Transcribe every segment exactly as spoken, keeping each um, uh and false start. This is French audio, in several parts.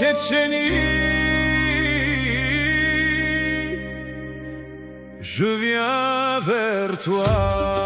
Tchétchénie, je viens vers toi.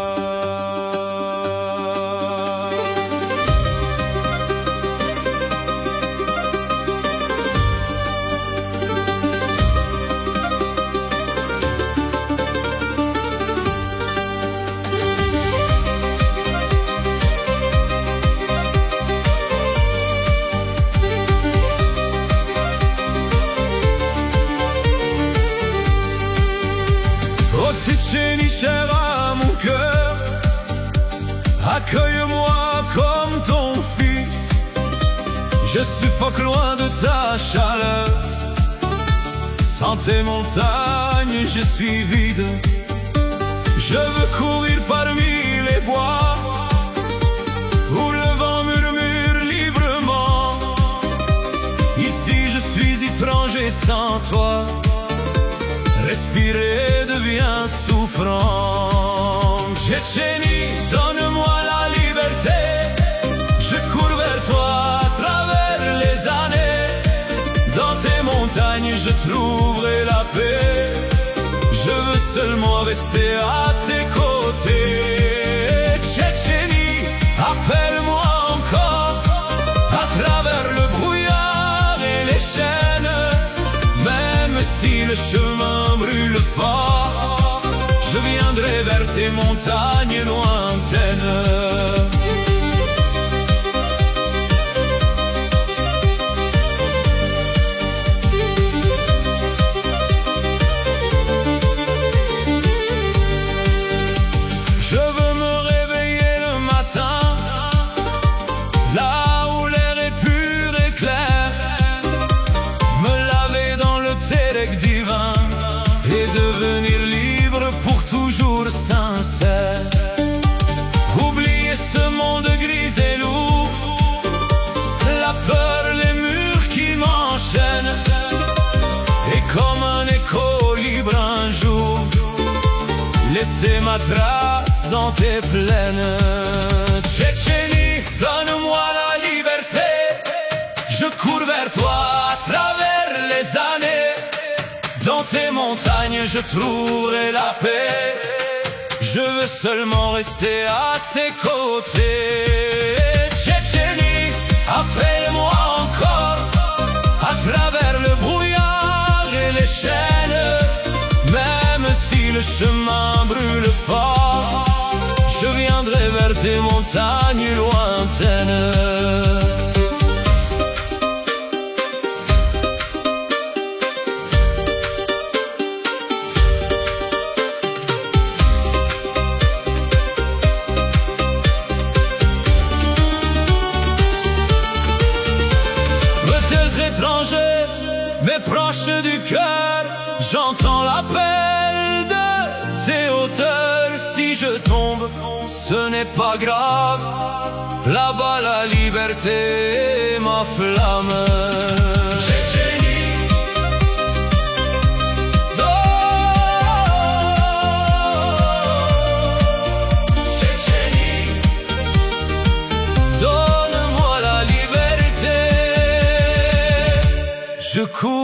Oh Tchétchénie, chère à mon cœur, accueille-moi comme ton fils. Je suffoque loin de ta chaleur. Sans tes montagnes, je suis vide. Je veux courir parmi les bois où le vent murmure librement. Ici, je suis étranger sans toi. Respirer devient souffrant. Tchétchénie, donne-moi la liberté. Je cours vers toi à travers les années. Dans tes montagnes, je trouverai la paix. Je veux seulement rester à tes côtés. Tchétchénie, appelle-moi encore à travers le brouillard et les chaînes. Même si le chemin brûle fort, je viendrai vers tes montagnes lointaines. Je veux me réveiller le matin, là où l'air est pur et clair, me laver dans le Terek divin et devenir libre pour toujours sincère. Oublier ce monde gris et lourd, la peur, les murs qui m'enchaînent, et comme un écho libre un jour, laisser ma trace dans tes plaines. Tchétchénie, donne-moi la liberté. Je cours vers toi à travers les années. Dans tes montagnes, je trouverai la paix. Je veux seulement rester à tes côtés. Tchétchénie, appelle-moi encore à travers le brouillard et les chaînes. Même si le chemin brûle fort, je viendrai vers tes montagnes lointaines. Peut-être étranger, mais proche du cœur, j'entends l'appel de tes hauteurs. Si je tombe, ce n'est pas grave. Là-bas, la liberté est ma flamme. Tchétchénie, oh, Tchétchénie, donne-moi la liberté. Je cours